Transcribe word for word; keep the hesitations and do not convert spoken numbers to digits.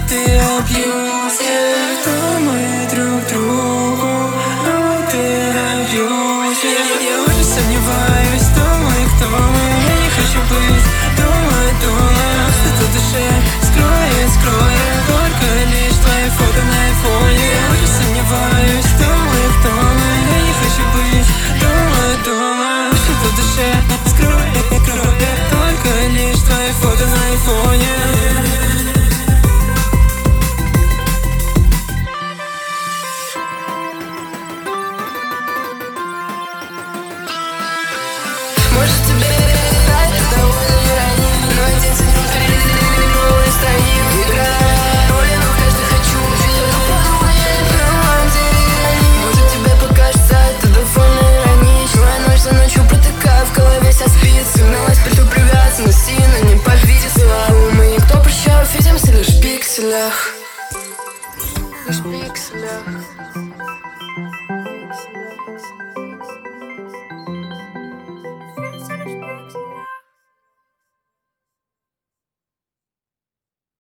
ты абьюзер. То мы друг другу, но ты абьюзер. Я уже сомневаюсь, кто мы, кто мы. Я не хочу быть, думаю, думаю, что в душе скроет, скроет только лишь твои фото на айфоне. Я уже сомневаюсь, кто мы, кто мы. Я не хочу быть, думаю, думаю, что в душе скроет, скроет только лишь твои фото на айфоне. Может тебе перестать, ты довольно не ранен, но один за ним перелистывай новые страницы. Играя роли, но в каждой хочу увидеть подумать, но вам деревни. Может тебе покажется, это довольно иронично. Твоя ночь за ночью протыкая, в голове вся спицы. Гналась при той привязанности, но не повесила. Мы никто прощаю, видимся лишь в пикселях. Лишь в пикселях.